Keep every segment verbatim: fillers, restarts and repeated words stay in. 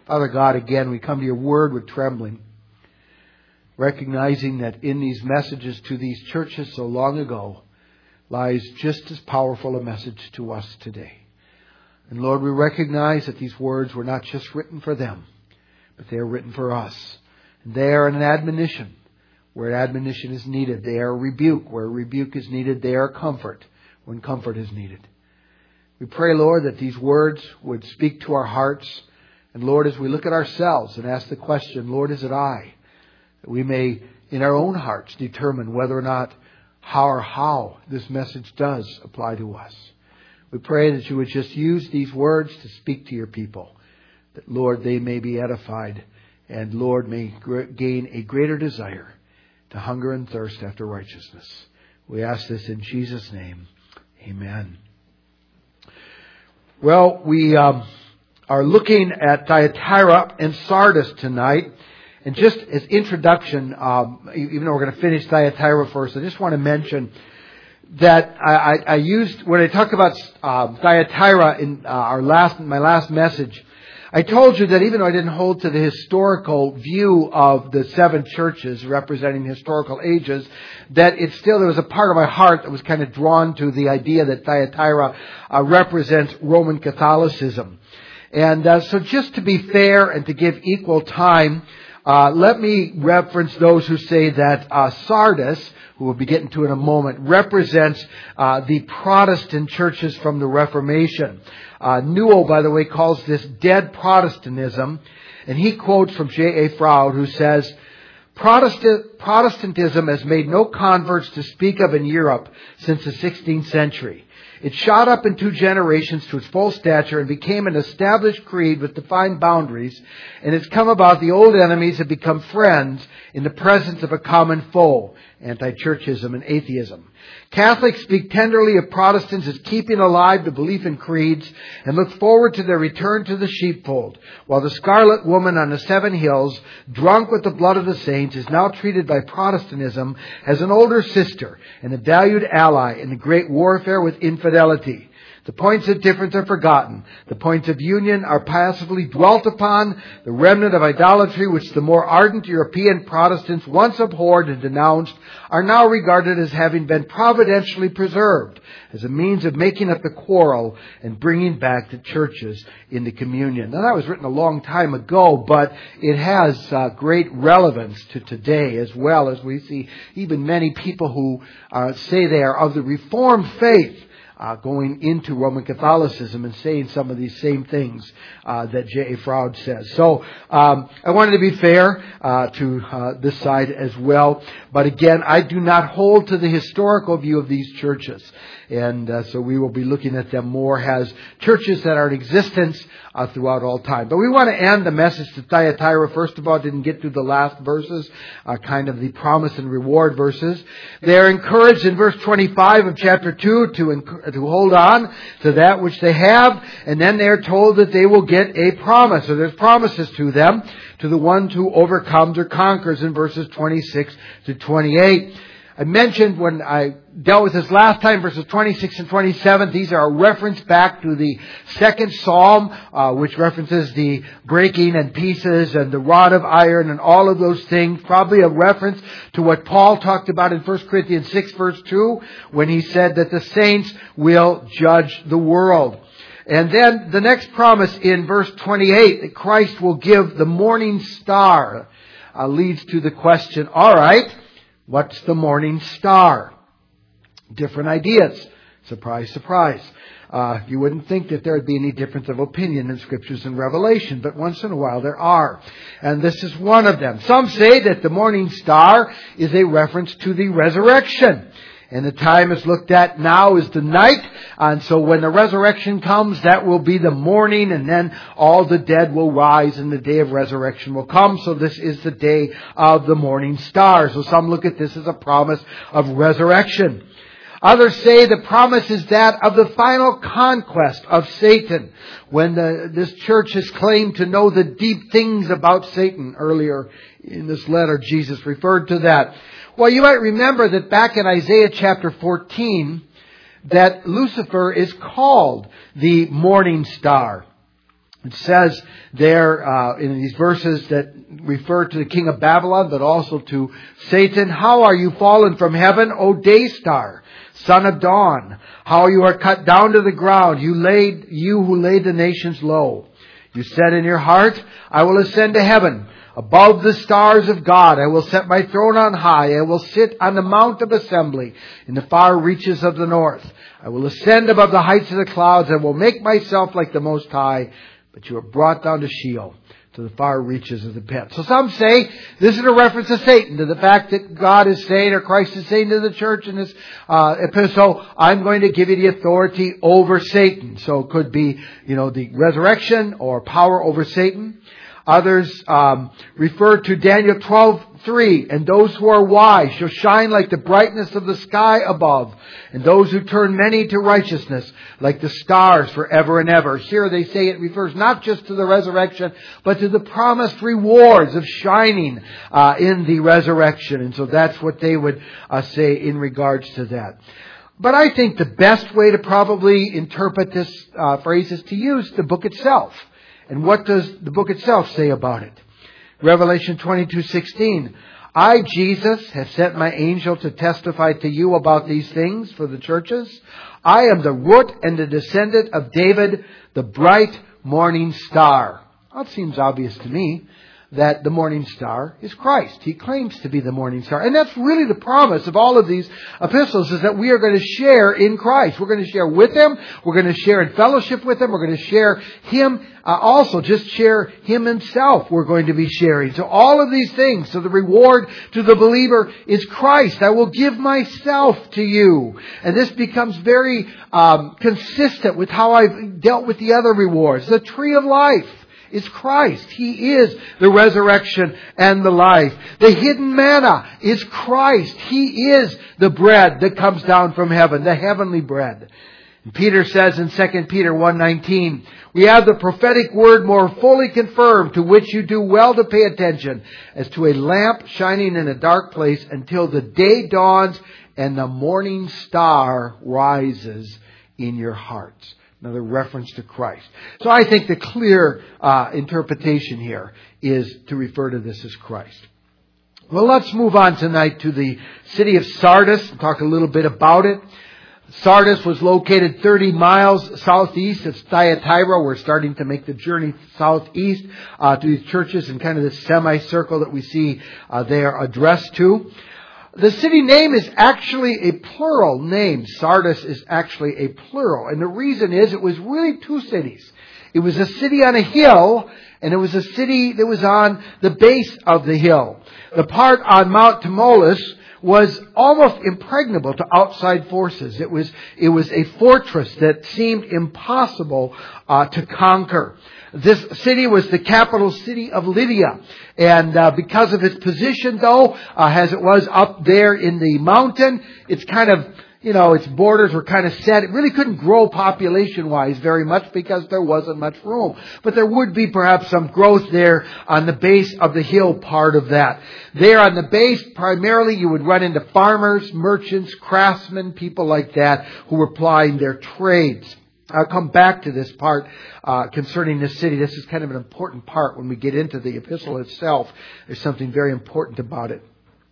Father God, again, we come to your word with trembling, recognizing that in these messages to these churches so long ago lies just as powerful a message to us today. And Lord, we recognize that these words were not just written for them, but they are written for us. And they are an admonition where admonition is needed. They are a rebuke where rebuke is needed. They are comfort when comfort is needed. We pray, Lord, that these words would speak to our hearts. And Lord, as we look at ourselves and ask the question, Lord, is it I? That we may, in our own hearts, determine whether or not how or how this message does apply to us. We pray that you would just use these words to speak to your people. That, Lord, they may be edified. And, Lord, may gain a greater desire to hunger and thirst after righteousness. We ask this in Jesus' name. Amen. Well, we um, are looking at Thyatira and Sardis tonight. And just as introduction, um, even though we're going to finish Thyatira first, I just want to mention that I, I, I used, when I talked about uh, Thyatira in uh, our last, my last message, I told you that even though I didn't hold to the historical view of the seven churches representing historical ages, that it still, there was a part of my heart that was kind of drawn to the idea that Thyatira uh, represents Roman Catholicism. And uh, so just to be fair and to give equal time, uh, let me reference those who say that uh, Sardis, who we'll be getting to in a moment, represents uh, the Protestant churches from the Reformation. Uh, Newell, by the way, calls this dead Protestantism, and he quotes from J A Froude, who says, Protestant, Protestantism has made no converts to speak of in Europe since the sixteenth century. It shot up in two generations to its full stature and became an established creed with defined boundaries, and it's come about the old enemies have become friends in the presence of a common foe, anti-churchism and atheism. Catholics speak tenderly of Protestants as keeping alive the belief in creeds and look forward to their return to the sheepfold, while the scarlet woman on the seven hills, drunk with the blood of the saints, is now treated by Protestantism as an older sister and a valued ally in the great warfare with infidelity. The points of difference are forgotten. The points of union are passively dwelt upon. The remnant of idolatry, which the more ardent European Protestants once abhorred and denounced, are now regarded as having been providentially preserved as a means of making up the quarrel and bringing back the churches into communion. Now, that was written a long time ago, but it has uh, great relevance to today, as well as we see even many people who uh, say they are of the Reformed faith Uh, going into Roman Catholicism and saying some of these same things uh, that J A Froude says. So um, I wanted to be fair uh, to uh, this side as well. But again, I do not hold to the historical view of these churches. And uh, so we will be looking at them more as churches that are in existence uh, throughout all time. But we want to end the message to Thyatira. First of all, didn't get through the last verses, uh, kind of the promise and reward verses. They're encouraged in verse twenty-five of chapter two to, enc- to hold on to that which they have. And then they're told that they will get a promise. So there's promises to them, to the one who overcomes or conquers in verses twenty-six to twenty-eight. I mentioned when I dealt with this last time, verses twenty-six and twenty-seven, these are a reference back to the second psalm, uh, which references the breaking and pieces and the rod of iron and all of those things. Probably a reference to what Paul talked about in First Corinthians six, verse two, when he said that the saints will judge the world. And then the next promise in verse twenty-eight, that Christ will give the morning star, uh, leads to the question, all right, what's the morning star? Different ideas. Surprise, surprise. Uh, you wouldn't think that there would be any difference of opinion in Scriptures and Revelation, but once in a while there are. And this is one of them. Some say that the morning star is a reference to the resurrection. And the time is looked at now is the night. And so when the resurrection comes, that will be the morning. And then all the dead will rise and the day of resurrection will come. So this is the day of the morning star. So some look at this as a promise of resurrection. Others say the promise is that of the final conquest of Satan. When the, this church has claimed to know the deep things about Satan. Earlier in this letter, Jesus referred to that. Well, you might remember that back in Isaiah chapter fourteen, that Lucifer is called the morning star. It says there uh, in these verses that refer to the king of Babylon, but also to Satan, "How are you fallen from heaven, O day star, son of dawn? How you are cut down to the ground, you laid, you who laid the nations low. You said in your heart, I will ascend to heaven. Above the stars of God, I will set my throne on high. I will sit on the mount of assembly in the far reaches of the north. I will ascend above the heights of the clouds. I will make myself like the Most High. But you are brought down to Sheol, to the far reaches of the pit." So some say this is a reference to Satan, to the fact that God is saying, or Christ is saying to the church in this uh, epistle, "I'm going to give you the authority over Satan." So it could be, you know, the resurrection or power over Satan. Others um, refer to Daniel twelve three, "And those who are wise shall shine like the brightness of the sky above, and those who turn many to righteousness like the stars forever and ever." Here they say it refers not just to the resurrection, but to the promised rewards of shining uh, in the resurrection. And so that's what they would uh, say in regards to that. But I think the best way to probably interpret this uh, phrase is to use the book itself. And what does the book itself say about it? Revelation twenty-two sixteen. "I, Jesus, have sent my angel to testify to you about these things for the churches. I am the root and the descendant of David, the bright morning star." Well, it seems obvious to me that the morning star is Christ. He claims to be the morning star. And that's really the promise of all of these epistles, is that we are going to share in Christ. We're going to share with Him. We're going to share in fellowship with Him. We're going to share Him uh, also, just share Him Himself we're going to be sharing. So all of these things, so the reward to the believer is Christ. "I will give myself to you." And this becomes very um, consistent with how I've dealt with the other rewards. The tree of life is Christ. He is the resurrection and the life. The hidden manna is Christ. He is the bread that comes down from heaven, the heavenly bread. And Peter says in Second Peter one nineteen, "We have the prophetic word more fully confirmed, to which you do well to pay attention, as to a lamp shining in a dark place until the day dawns and the morning star rises in your hearts." Another reference to Christ. So I think the clear uh, interpretation here is to refer to this as Christ. Well, let's move on tonight to the city of Sardis and talk a little bit about it. Sardis was located thirty miles southeast of Thyatira. We're starting to make the journey southeast uh, to these churches in kind of this semicircle that we see uh, they are addressed to. The city name is actually a plural name. Sardis is actually a plural. And the reason is it was really two cities. It was a city on a hill, and it was a city that was on the base of the hill. The part on Mount Tmolus was almost impregnable to outside forces. It was, it was a fortress that seemed impossible uh, to conquer. This city was the capital city of Lydia. And uh, because of its position, though, uh, as it was up there in the mountain, it's kind of, you know, its borders were kind of set. It really couldn't grow population-wise very much because there wasn't much room. But there would be perhaps some growth there on the base of the hill part of that. There on the base, primarily you would run into farmers, merchants, craftsmen, people like that who were plying their trades. I'll come back to this part uh, concerning this city. This is kind of an important part when we get into the epistle itself. There's something very important about it.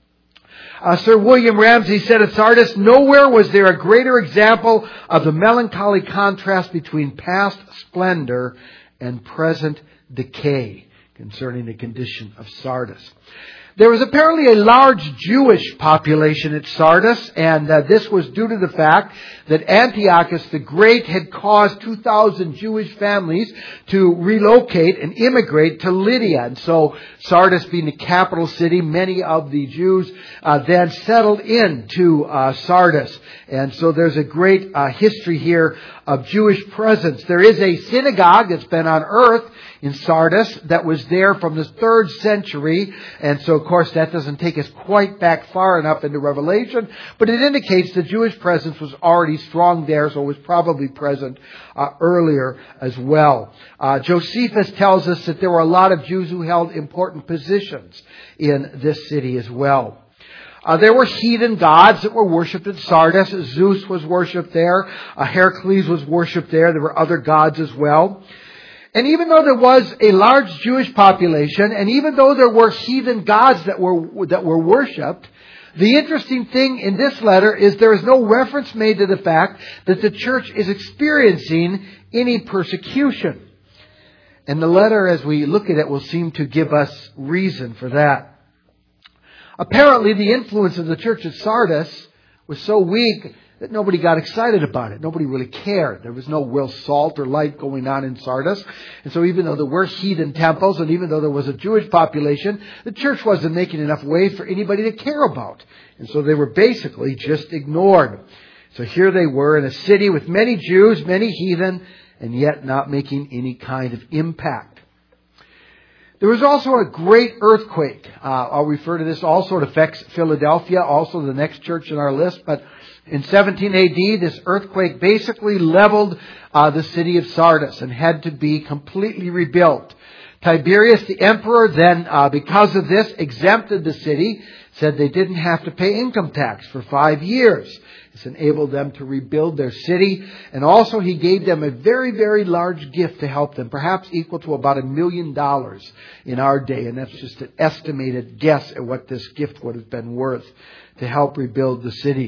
Uh, Sir William Ramsay said at Sardis, "Nowhere was there a greater example of the melancholy contrast between past splendor and present decay," concerning the condition of Sardis. There was apparently a large Jewish population at Sardis, and uh, this was due to the fact that Antiochus the Great had caused two thousand Jewish families to relocate and immigrate to Lydia. And so Sardis being the capital city, many of the Jews uh, then settled into uh, Sardis. And so there's a great uh, history here of Jewish presence. There is a synagogue that's been on earth in Sardis that was there from the third century. And so, of course, that doesn't take us quite back far enough into Revelation, but it indicates the Jewish presence was already strong there, so it was probably present uh, earlier as well. Uh, Josephus tells us that there were a lot of Jews who held important positions in this city as well. Uh, there were heathen gods that were worshipped in Sardis. Zeus was worshipped there. Uh, Hercules was worshipped there. There were other gods as well. And even though there was a large Jewish population, and even though there were heathen gods that were that were worshipped, the interesting thing in this letter is there is no reference made to the fact that the church is experiencing any persecution. And the letter, as we look at it, will seem to give us reason for that. Apparently, the influence of the church at Sardis was so weak that nobody got excited about it. Nobody really cared. There was no real salt or light going on in Sardis. And so even though there were heathen temples and even though there was a Jewish population, the church wasn't making enough waves for anybody to care about. And so they were basically just ignored. So here they were in a city with many Jews, many heathen, and yet not making any kind of impact. There was also a great earthquake. Uh, I'll refer to this also. It affects Philadelphia, also the next church in our list. But in seventeen A D, this earthquake basically leveled uh, the city of Sardis and had to be completely rebuilt. Tiberius, the emperor, then, uh, because of this, exempted the city, said they didn't have to pay income tax for five years. This enabled them to rebuild their city. And also he gave them a very, very large gift to help them, perhaps equal to about a million dollars in our day. And that's just an estimated guess at what this gift would have been worth to help rebuild the city.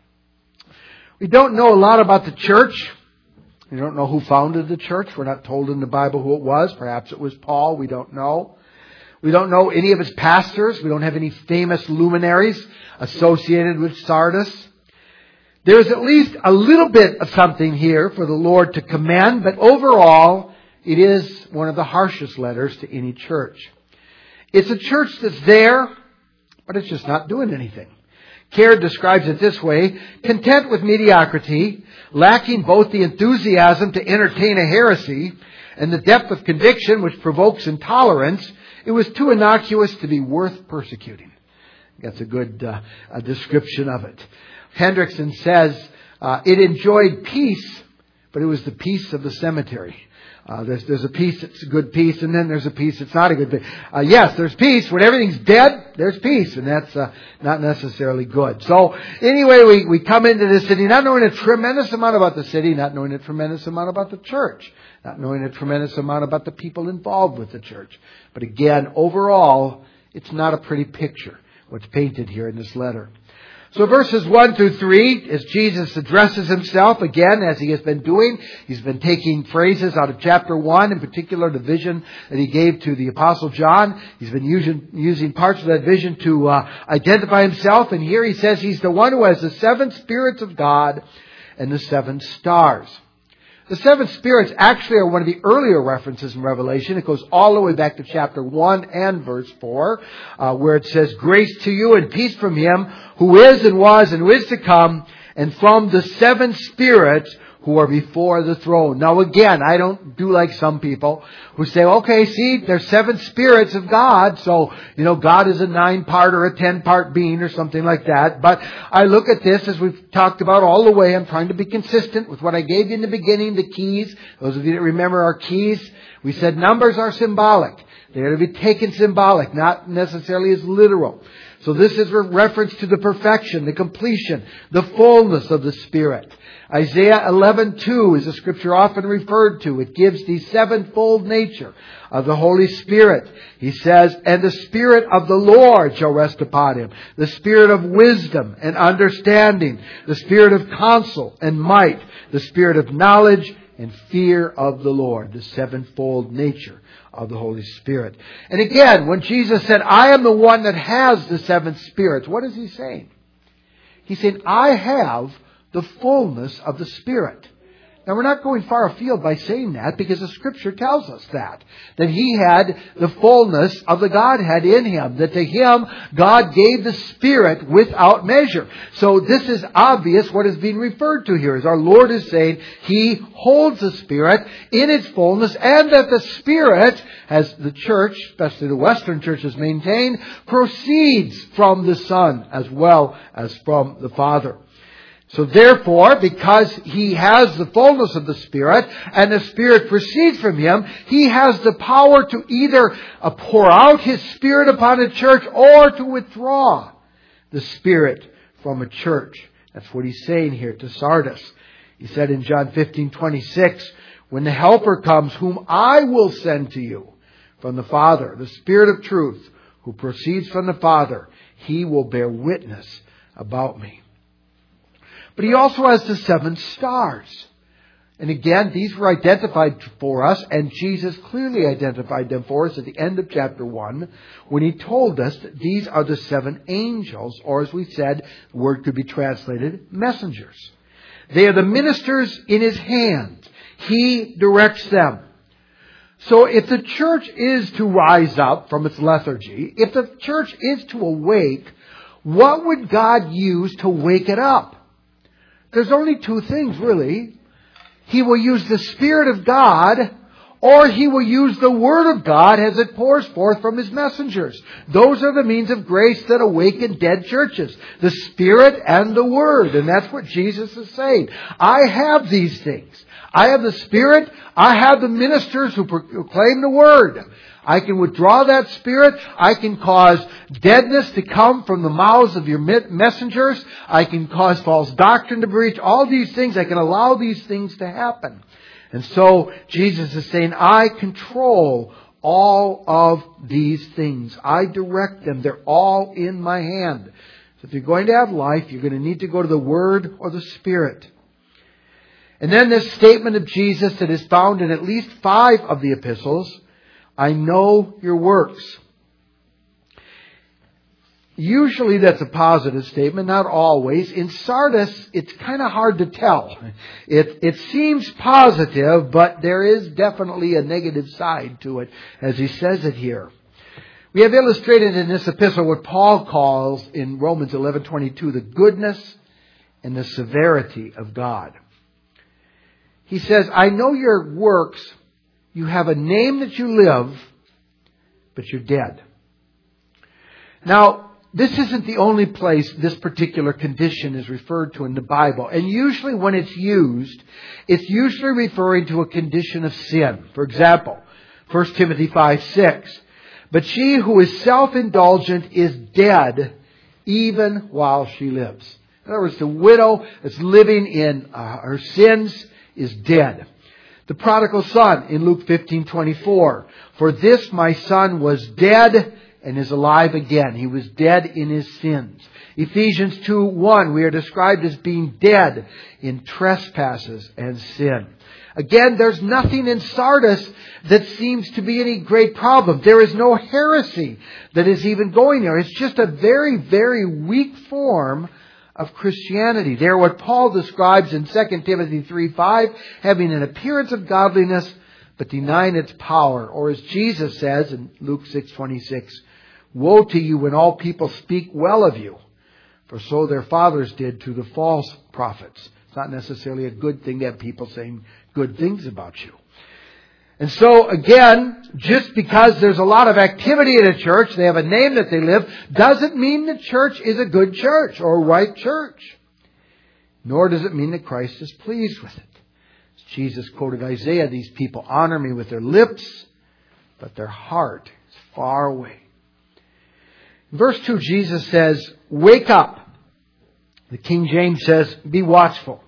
We don't know a lot about the church. We don't know who founded the church. We're not told in the Bible who it was. Perhaps it was Paul. We don't know. We don't know any of his pastors. We don't have any famous luminaries associated with Sardis. There's at least a little bit of something here for the Lord to commend, but overall, it is one of the harshest letters to any church. It's a church that's there, but it's just not doing anything. Caird describes it this way: content with mediocrity, lacking both the enthusiasm to entertain a heresy and the depth of conviction which provokes intolerance, it was too innocuous to be worth persecuting. That's a good uh, a description of it. Hendrickson says, uh, it enjoyed peace, but it was the peace of the cemetery. Uh, there's, there's a peace that's a good peace, and then there's a peace that's not a good peace. Uh, yes, there's peace. When everything's dead, there's peace, and that's uh, not necessarily good. So, anyway, we, we come into this city not knowing a tremendous amount about the city, not knowing a tremendous amount about the church, not knowing a tremendous amount about the people involved with the church. But again, overall, it's not a pretty picture, what's painted here in this letter. So verses one through three, as Jesus addresses himself again, as he has been doing, he's been taking phrases out of chapter one, in particular the vision that he gave to the Apostle John. He's been using, using parts of that vision to uh, identify himself. And here he says he's the one who has the seven spirits of God and the seven stars. The seven spirits actually are one of the earlier references in Revelation. It goes all the way back to chapter one and verse four, uh, where it says, grace to you and peace from him who is and was and who is to come, and from the seven spirits who are before the throne. Now again, I don't do like some people who say, okay, see, there's seven spirits of God, so, you know, God is a nine-part or a ten-part being or something like that. But I look at this, as we've talked about all the way, I'm trying to be consistent with what I gave you in the beginning, the keys. Those of you that remember our keys, we said numbers are symbolic. They're to be taken symbolic, not necessarily as literal. So this is a reference to the perfection, the completion, the fullness of the Spirit. Isaiah eleven two is a scripture often referred to. It gives the sevenfold nature of the Holy Spirit. He says, and the Spirit of the Lord shall rest upon him. The Spirit of wisdom and understanding. The Spirit of counsel and might. The Spirit of knowledge and fear of the Lord. The sevenfold nature of the Holy Spirit. And again, when Jesus said, I am the one that has the seven spirits, what is he saying? He's saying, I have the fullness of the Spirit. Now, we're not going far afield by saying that, because the Scripture tells us that. That he had the fullness of the Godhead in him. That to him, God gave the Spirit without measure. So this is obvious what is being referred to here. As our Lord is saying, he holds the Spirit in its fullness, and that the Spirit, as the church, especially the Western church, has maintained, proceeds from the Son as well as from the Father. So therefore, because he has the fullness of the Spirit, and the Spirit proceeds from him, he has the power to either pour out his Spirit upon a church or to withdraw the Spirit from a church. That's what he's saying here to Sardis. He said in John fifteen twenty-six, when the Helper comes, whom I will send to you from the Father, the Spirit of truth, who proceeds from the Father, He will bear witness about me. But He also has the seven stars. And again, these were identified for us, and Jesus clearly identified them for us at the end of chapter one, when He told us that these are the seven angels, or as we said, the word could be translated, messengers. They are the ministers in His hand. He directs them. So if the church is to rise up from its lethargy, if the church is to awake, what would God use to wake it up? There's only two things, really. He will use the Spirit of God, or He will use the Word of God as it pours forth from His messengers. Those are the means of grace that awaken dead churches. The Spirit and the Word. And that's what Jesus is saying. I have these things. I have the Spirit. I have the ministers who proclaim the Word. I can withdraw that Spirit. I can cause deadness to come from the mouths of your messengers. I can cause false doctrine to breach. All these things, I can allow these things to happen. And so Jesus is saying, I control all of these things. I direct them. They're all in my hand. So if you're going to have life, you're going to need to go to the Word or the Spirit. And then this statement of Jesus that is found in at least five of the epistles, I know your works. Usually that's a positive statement, not always. In Sardis, it's kind of hard to tell. It, it seems positive, but there is definitely a negative side to it, as he says it here. We have illustrated in this epistle what Paul calls in Romans eleven twenty-two the goodness and the severity of God. He says, I know your works. You have a name that you live, but you're dead. Now, this isn't the only place this particular condition is referred to in the Bible. And usually when it's used, it's usually referring to a condition of sin. For example, First Timothy five six. But she who is self-indulgent is dead even while she lives. In other words, the widow that's living in uh, her sins is dead. The prodigal son in Luke fifteen twenty-four. For this my son was dead and is alive again. He was dead in his sins. Ephesians two one. We are described as being dead in trespasses and sin. Again, there's nothing in Sardis that seems to be any great problem. There is no heresy that is even going there. It's just a very, very weak form of Christianity. They're what Paul describes in Second Timothy three five, having an appearance of godliness, but denying its power. Or as Jesus says in Luke six twenty-six, woe to you when all people speak well of you, for so their fathers did to the false prophets. It's not necessarily a good thing to have people saying good things about you. And so, again, just because there's a lot of activity in a church, they have a name that they live, doesn't mean the church is a good church or a right church. Nor does it mean that Christ is pleased with it. As Jesus quoted Isaiah, these people honor me with their lips, but their heart is far away. In verse two, Jesus says, wake up. The King James says, be watchful.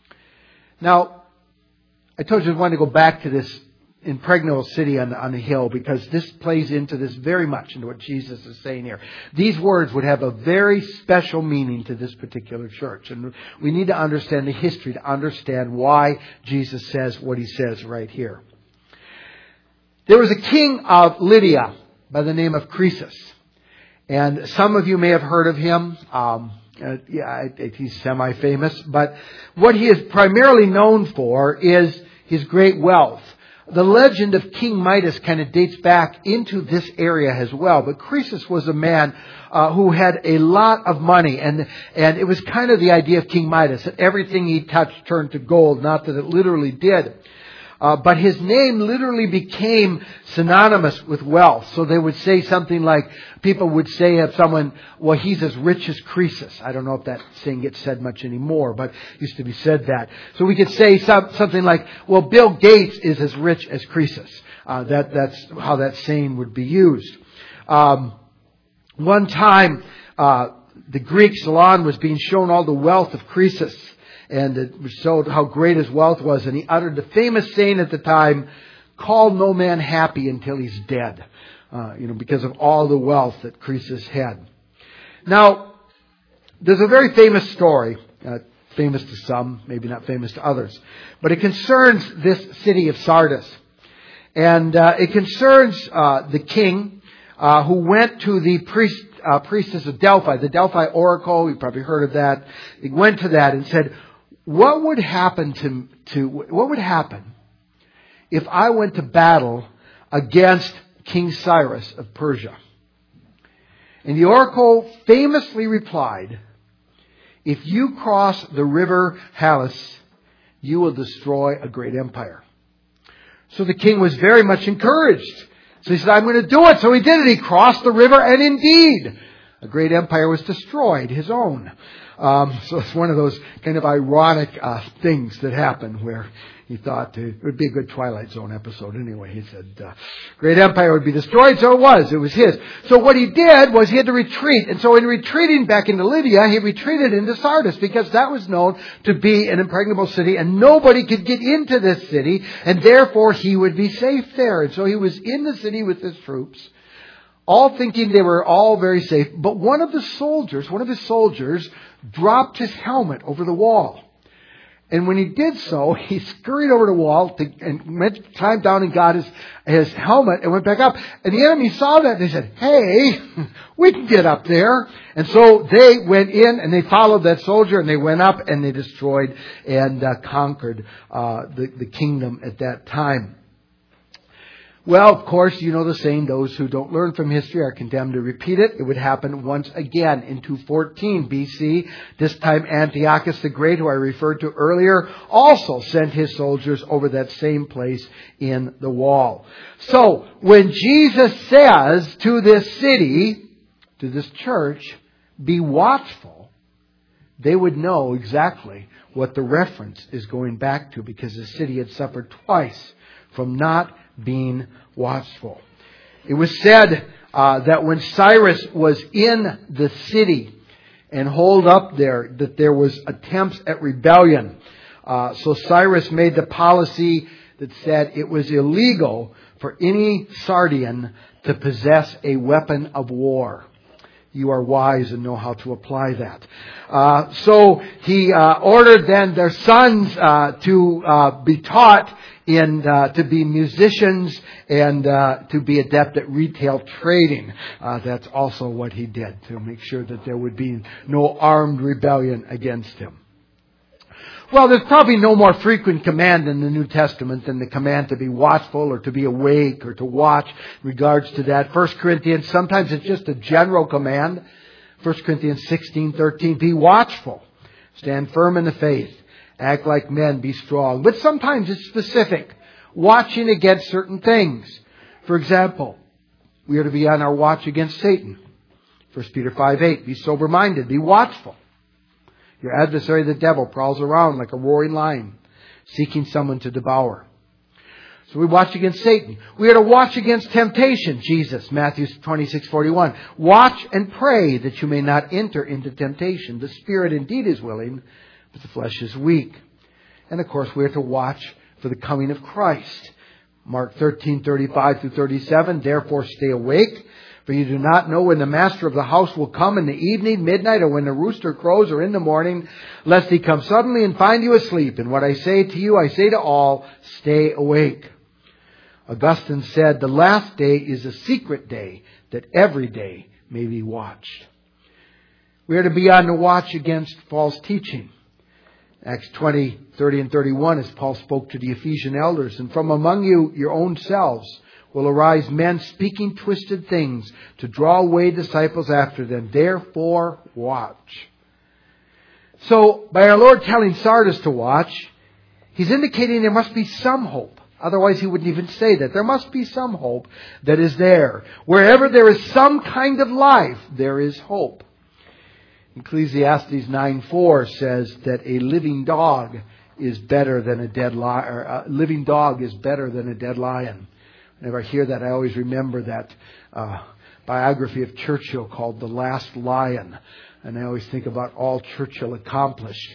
Now, I told you I wanted to go back to this impregnable city on the, on the hill, because this plays into this very much, into what Jesus is saying here. These words would have a very special meaning to this particular church. And we need to understand the history to understand why Jesus says what he says right here. There was a king of Lydia by the name of Croesus. And some of you may have heard of him. Um, uh, yeah, he's semi-famous. But what he is primarily known for is his great wealth. The legend of King Midas kind of dates back into this area as well. But Croesus was a man uh, who had a lot of money. And, and it was kind of the idea of King Midas, that everything he touched turned to gold. Not that it literally did. Uh, but his name literally became synonymous with wealth. So they would say something like, people would say of someone, well, he's as rich as Croesus. I don't know if that saying gets said much anymore, but it used to be said that. So we could say some, something like, well, Bill Gates is as rich as Croesus. Uh, that, that's how that saying would be used. Um, one time, uh, the Greek Salon was being shown all the wealth of Croesus. and it showed how great his wealth was. And he uttered the famous saying at the time, "Call no man happy until he's dead," uh, you know, because of all the wealth that Croesus had. Now, there's a very famous story, uh, famous to some, maybe not famous to others, but it concerns this city of Sardis. And uh, it concerns uh, the king uh, who went to the priest, uh, priestess of Delphi, the Delphi oracle. You probably heard of that. He went to that and said, "What would happen to to what would happen if I went to battle against King Cyrus of Persia?" And the oracle famously replied, "If you cross the river Halys, you will destroy a great empire." So the king was very much encouraged. So he said, "I'm going to do it." So he did it. He crossed the river, and indeed, a great empire was destroyed, his own. Um, so it's one of those kind of ironic uh, things that happen where he thought uh, it would be a good Twilight Zone episode anyway. He said, uh, great empire would be destroyed, so it was. It was his. So what he did was he had to retreat. And so in retreating back into Lydia, he retreated into Sardis because that was known to be an impregnable city and nobody could get into this city, and therefore he would be safe there. And so he was in the city with his troops, all thinking they were all very safe. But one of the soldiers, one of his soldiers, dropped his helmet over the wall. And when he did so, he scurried over the wall to, and went, climbed down and got his, his helmet and went back up. And the enemy saw that and they said, "Hey, we can get up there." And so they went in and they followed that soldier and they went up and they destroyed and uh, conquered uh, the, the kingdom at that time. Well, of course, you know the saying, those who don't learn from history are condemned to repeat it. It would happen once again in two fourteen B C. This time Antiochus the Great, who I referred to earlier, also sent his soldiers over that same place in the wall. So, when Jesus says to this city, to this church, "Be watchful," they would know exactly what the reference is going back to, because the city had suffered twice from not being watchful. It was said uh, that when Cyrus was in the city and holed up there, that there was attempts at rebellion. Uh, so Cyrus made the policy that said it was illegal for any Sardian to possess a weapon of war. You are wise and know how to apply that. Uh, so he uh, ordered then their sons uh, to uh, be taught in uh, to be musicians and uh, to be adept at retail trading. Uh, that's also what he did, to make sure that there would be no armed rebellion against him. Well, there's probably no more frequent command in the New Testament than the command to be watchful or to be awake or to watch in regards to that. First Corinthians, sometimes it's just a general command. First Corinthians sixteen thirteen, be watchful. Stand firm in the faith. Act like men, be strong. But sometimes it's specific, watching against certain things. For example, we are to be on our watch against Satan. First Peter five eight, be sober-minded, be watchful. Your adversary, the devil, prowls around like a roaring lion, seeking someone to devour. So we watch against Satan. We are to watch against temptation. Jesus, Matthew twenty-six forty-one. Watch and pray that you may not enter into temptation. The spirit indeed is willing, but the flesh is weak. And of course, we are to watch for the coming of Christ. Mark thirteen thirty-five through thirty-seven. Therefore, stay awake, for you do not know when the master of the house will come, in the evening, midnight, or when the rooster crows, or in the morning, lest he come suddenly and find you asleep. And what I say to you, I say to all, stay awake. Augustine said, the last day is a secret day, that every day may be watched. We are to be on the watch against false teaching. Acts twenty, thirty and thirty-one, as Paul spoke to the Ephesian elders, and from among you, your own selves, will arise men speaking twisted things to draw away disciples after them. Therefore, watch. So, by our Lord telling Sardis to watch, He's indicating there must be some hope. Otherwise, He wouldn't even say that. There must be some hope that is there. Wherever there is some kind of life, there is hope. Ecclesiastes nine four says that a living dog is better than a dead lion. Or a living dog is better than a dead lion. Whenever I hear that, I always remember that uh, biography of Churchill called The Last Lion. And I always think about all Churchill accomplished.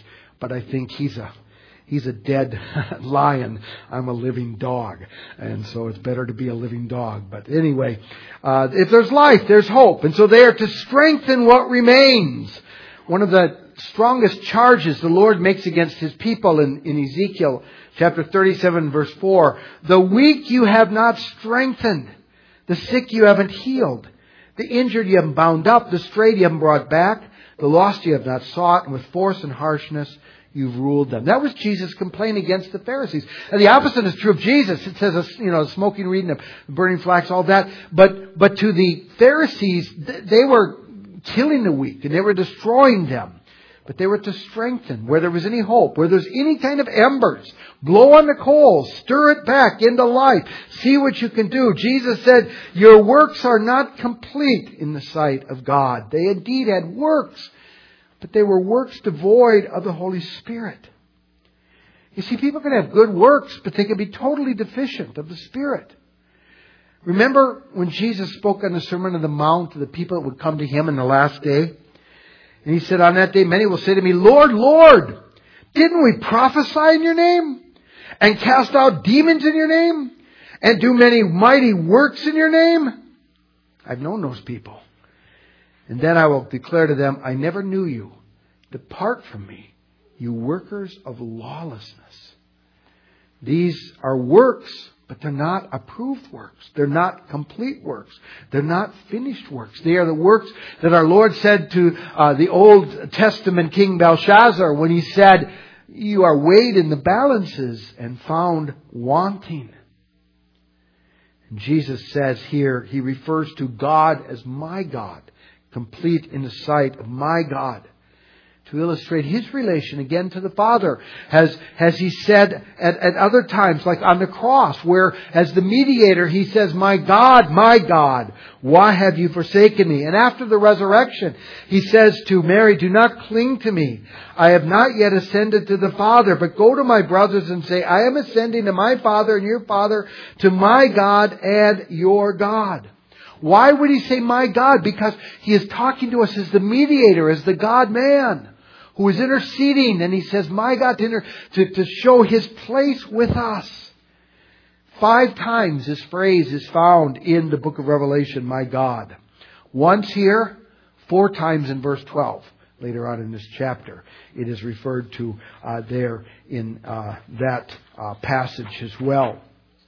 but I think he's a he's a dead lion. I'm a living dog. And so it's better to be a living dog. But anyway, uh, if there's life, there's hope. And so they are to strengthen what remains. One of the strongest charges the Lord makes against His people in, in Ezekiel chapter thirty-seven verse four. The weak you have not strengthened. The sick you haven't healed. The injured you haven't bound up. The strayed you haven't brought back. The lost you have not sought. And with force and harshness you've ruled them. That was Jesus' complaint against the Pharisees. And the opposite is true of Jesus. It says, you know, smoking reed and burning flax, all that. But, but to the Pharisees, they were killing the weak and they were destroying them. But they were to strengthen where there was any hope, where there's any kind of embers. Blow on the coals, stir it back into life. See what you can do. Jesus said, your works are not complete in the sight of God. They indeed had works, but they were works devoid of the Holy Spirit. You see, people can have good works, but they can be totally deficient of the Spirit. Remember when Jesus spoke on the Sermon on the Mount to the people that would come to Him in the last day? And He said, on that day, many will say to me, Lord, Lord, didn't we prophesy in your name? And cast out demons in your name? And do many mighty works in your name? I've known those people. And then I will declare to them, I never knew you. Depart from me, you workers of lawlessness. These are works, but they're not approved works. They're not complete works. They're not finished works. They are the works that our Lord said to uh, the Old Testament King Belshazzar when He said, you are weighed in the balances and found wanting. And Jesus says here, He refers to God as my God, complete in the sight of my God. To illustrate His relation again to the Father. Has, has He said at, at other times, like on the cross, where as the mediator He says, my God, my God, why have you forsaken me? And after the resurrection, He says to Mary, do not cling to me. I have not yet ascended to the Father, but go to my brothers and say, I am ascending to my Father and your Father, to my God and your God. Why would He say my God? Because He is talking to us as the mediator, as the God-man, who is interceding, and He says, my God, to, inter- to, to show His place with us. Five times this phrase is found in the book of Revelation, my God. Once here, four times in verse twelve. Later on in this chapter, it is referred to uh, there in uh, that uh, passage as well.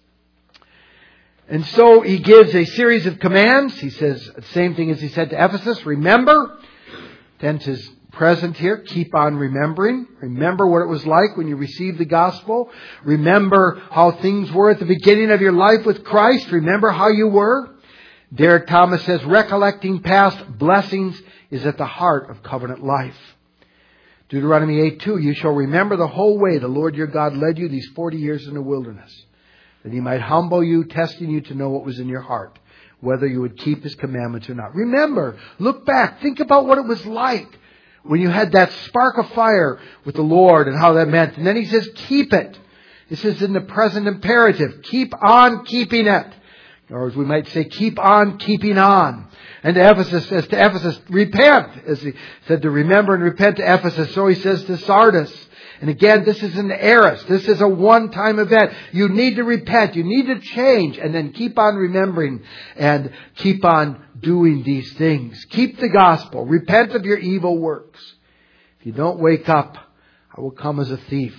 And so He gives a series of commands. He says the same thing as He said to Ephesus. Remember, tense is present here. Keep on remembering. Remember what it was like when you received the gospel. Remember how things were at the beginning of your life with Christ. Remember how you were. Derek Thomas says, recollecting past blessings is at the heart of covenant life. Deuteronomy eight two, you shall remember the whole way the Lord your God led you these forty years in the wilderness, that He might humble you, testing you to know what was in your heart, whether you would keep His commandments or not. Remember, look back, think about what it was like when you had that spark of fire with the Lord and how that meant. And then He says, keep it. This is in the present imperative. Keep on keeping it. Or as we might say, keep on keeping on. And to Ephesus says to Ephesus, repent. As He said to remember and repent to Ephesus, so He says to Sardis. And again, this is an eris. This is a one-time event. You need to repent. You need to change. And then keep on remembering and keep on doing these things. Keep the gospel. Repent of your evil works. If you don't wake up, I will come as a thief.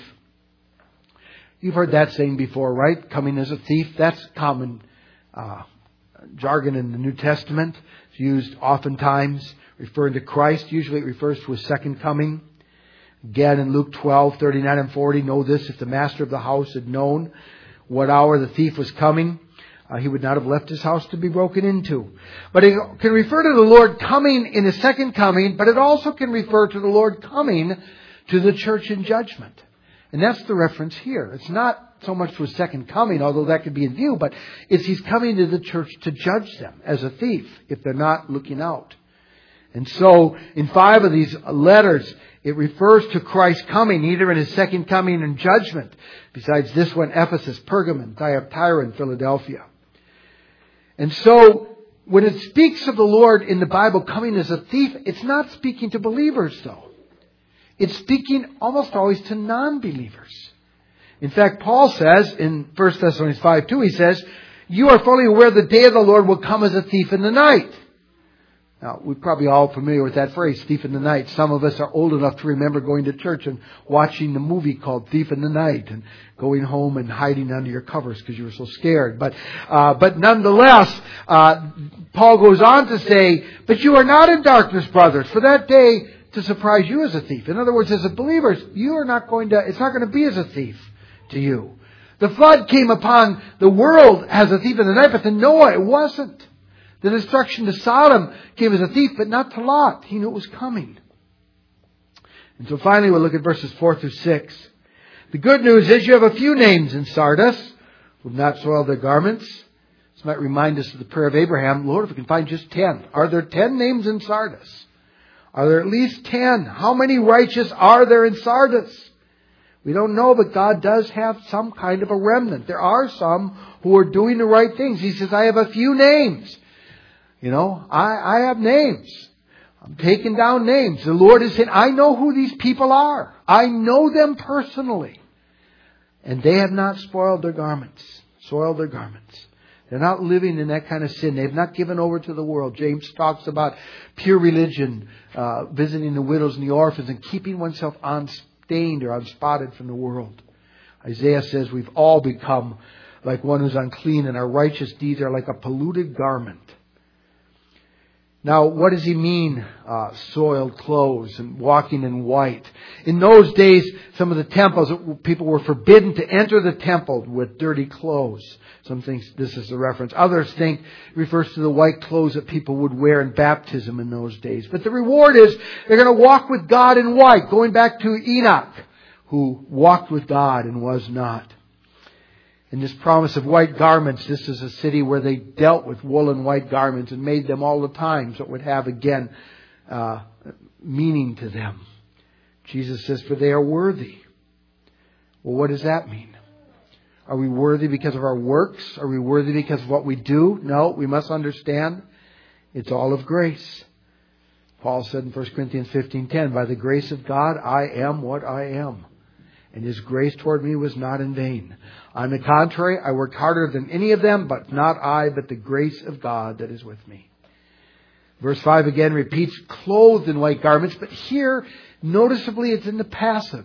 You've heard that saying before, right? Coming as a thief. That's common uh, jargon in the New Testament. It's used oftentimes referring to Christ. Usually it refers to His second coming. Again, in Luke twelve, thirty-nine and forty, know this, if the master of the house had known what hour the thief was coming, uh, he would not have left his house to be broken into. But it can refer to the Lord coming in His second coming, but it also can refer to the Lord coming to the church in judgment. And that's the reference here. It's not so much to His second coming, although that could be in view, but it's He's coming to the church to judge them as a thief if they're not looking out. And so, in five of these letters, it refers to Christ coming, either in His second coming and judgment. Besides this one, Ephesus, Pergamon, Thyatira, and Philadelphia. And so, when it speaks of the Lord in the Bible coming as a thief, it's not speaking to believers, though. it's speaking almost always to non-believers. In fact, Paul says in First Thessalonians five two, he says, you are fully aware the day of the Lord will come as a thief in the night. Now, we're probably all familiar with that phrase, thief in the night. Some of us are old enough to remember going to church and watching the movie called Thief in the Night and going home and hiding under your covers because you were so scared. But, uh, but nonetheless, uh, Paul goes on to say, but you are not in darkness, brothers, for that day to surprise you as a thief. In other words, as a believer, you are not going to, it's not going to be as a thief to you. The flood came upon the world as a thief in the night, but to Noah it wasn't. The destruction to Sodom came as a thief, but not to Lot. He knew it was coming. And so finally we'll look at verses four through six. The good news is you have a few names in Sardis who have not soiled their garments. This might remind us of the prayer of Abraham. Lord, if we can find just ten. Are there ten names in Sardis? Are there at least ten? How many righteous are there in Sardis? We don't know, but God does have some kind of a remnant. There are some who are doing the right things. He says, I have a few names. You know, I, I have names. I'm taking down names. The Lord is saying, I know who these people are. I know them personally. And they have not spoiled their garments, soiled their garments. They're not living in that kind of sin. They've not given over to the world. James talks about pure religion, uh, visiting the widows and the orphans and keeping oneself unstained or unspotted from the world. Isaiah says we've all become like one who's unclean and our righteous deeds are like a polluted garment. Now, what does he mean, uh, soiled clothes and walking in white? In those days, some of the temples, people were forbidden to enter the temple with dirty clothes. Some think this is the reference. Others think it refers to the white clothes that people would wear in baptism in those days. But the reward is they're going to walk with God in white, going back to Enoch, who walked with God and was not. In this promise of white garments, this is a city where they dealt with woolen white garments and made them all the time, so it would have, again, uh, meaning to them. Jesus says, for they are worthy. Well, what does that mean? Are we worthy because of our works? Are we worthy because of what we do? No, we must understand it's all of grace. Paul said in First Corinthians fifteen ten, by the grace of God, I am what I am. And His grace toward me was not in vain. On the contrary, I worked harder than any of them, but not I, but the grace of God that is with me. Verse five again repeats, clothed in white garments, but here, noticeably, it's in the passive.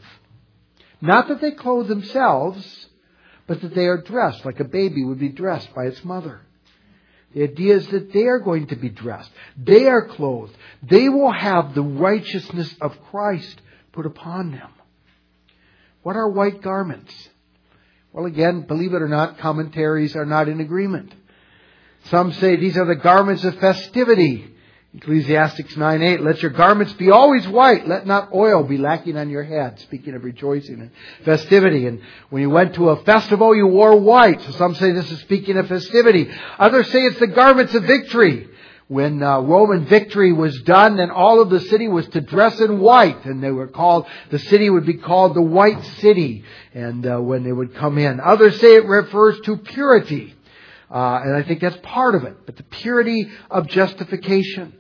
Not that they clothe themselves, but that they are dressed like a baby would be dressed by its mother. The idea is that they are going to be dressed. They are clothed. They will have the righteousness of Christ put upon them. What are white garments? Well, again, believe it or not, commentaries are not in agreement. Some say these are the garments of festivity. Ecclesiastes nine eight, let your garments be always white. Let not oil be lacking on your head. Speaking of rejoicing and festivity. And when you went to a festival, you wore white. So some say this is speaking of festivity. Others say it's the garments of victory. When uh, Roman victory was done, then all of the city was to dress in white. And they were called, the city would be called the White City. And uh, when they would come in. Others say it refers to purity. Uh, and I think that's part of it. But the purity of justification.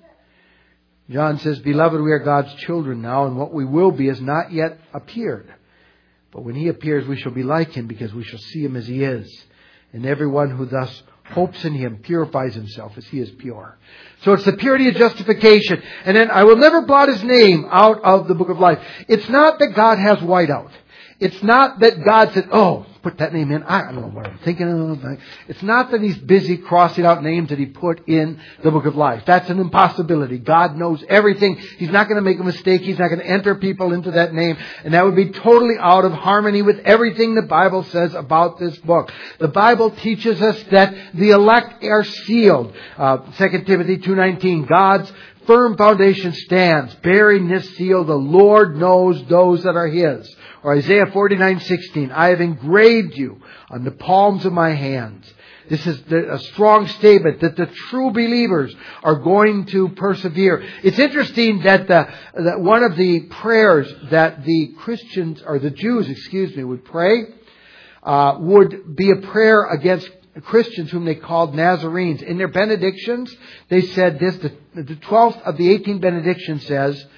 John says, beloved, we are God's children now, and what we will be has not yet appeared. But when He appears, we shall be like Him, because we shall see Him as He is. And everyone who thus hopes in Him purifies himself as He is pure. So it's the purity of justification. And then, I will never blot His name out of the book of life. It's not that God has whiteout. It's not that God said, oh, put that name in. I don't know what I'm thinking of. It's not that He's busy crossing out names that He put in the book of life. That's an impossibility. God knows everything. He's not going to make a mistake. He's not going to enter people into that name. And that would be totally out of harmony with everything the Bible says about this book. The Bible teaches us that the elect are sealed. Uh, Second Timothy two nineteen, God's firm foundation stands, bearing this seal, the Lord knows those that are His. Or Isaiah forty-nine sixteen, I have engraved you on the palms of my hands. This is a strong statement that the true believers are going to persevere. It's interesting that, the, that one of the prayers that the Christians, or the Jews, excuse me, would pray, uh, would be a prayer against Christians whom they called Nazarenes. In their benedictions, they said this, the, the twelfth of the eighteen benedictions says,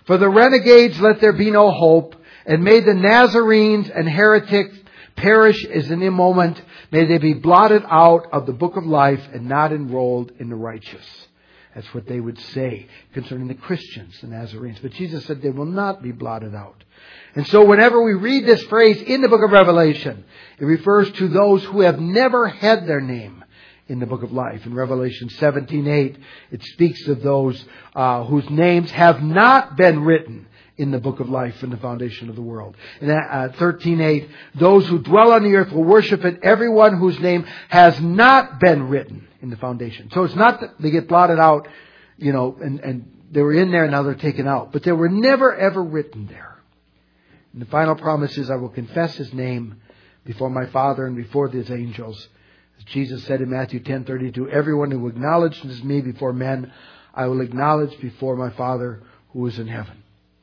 For the renegades let there be no hope, and may the Nazarenes and heretics perish as in a moment. May they be blotted out of the book of life and not enrolled in the righteous. That's what they would say concerning the Christians, the Nazarenes. But Jesus said they will not be blotted out. And so whenever we read this phrase in the book of Revelation, it refers to those who have never had their name in the book of life. In Revelation seventeen eight, it speaks of those uh, whose names have not been written in the book of life from the foundation of the world. In uh, thirteen eight, those who dwell on the earth will worship it, everyone whose name has not been written in the foundation. So it's not that they get blotted out, you know, and, and they were in there and now they're taken out. But they were never ever written there. And the final promise is, I will confess His name before my Father and before His angels. As Jesus said in Matthew ten thirty-two, everyone who acknowledges me before men, I will acknowledge before my Father who is in heaven.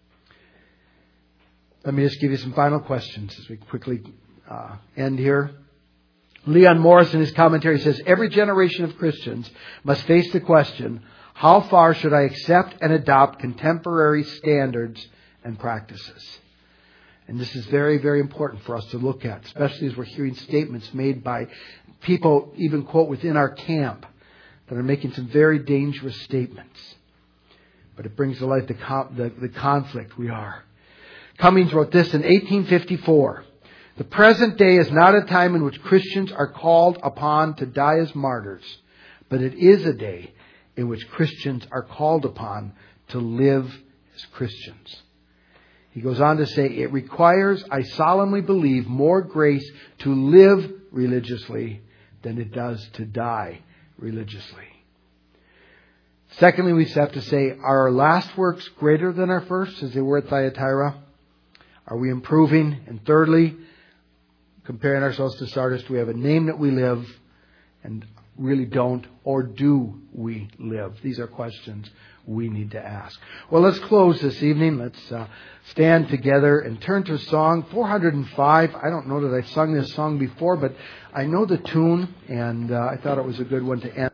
Let me just give you some final questions as we quickly uh, end here. Leon Morris in his commentary says, every generation of Christians must face the question, how far should I accept and adopt contemporary standards and practices? And this is very, very important for us to look at, especially as we're hearing statements made by people, even quote, within our camp, that are making some very dangerous statements. But it brings to light the, the, the conflict we are. Cummings wrote this in eighteen fifty-four. The present day is not a time in which Christians are called upon to die as martyrs, but it is a day in which Christians are called upon to live as Christians. He goes on to say, it requires, I solemnly believe, more grace to live religiously than it does to die religiously. Secondly, we have to say, are our last works greater than our first, as they were at Thyatira? Are we improving? And thirdly, comparing ourselves to Sardis, do we have a name that we live and really don't? Or do we live? These are questions we need to ask. Well, let's close this evening. Let's uh, stand together and turn to song four hundred five. I don't know that I've sung this song before, but I know the tune, and uh, I thought it was a good one to end.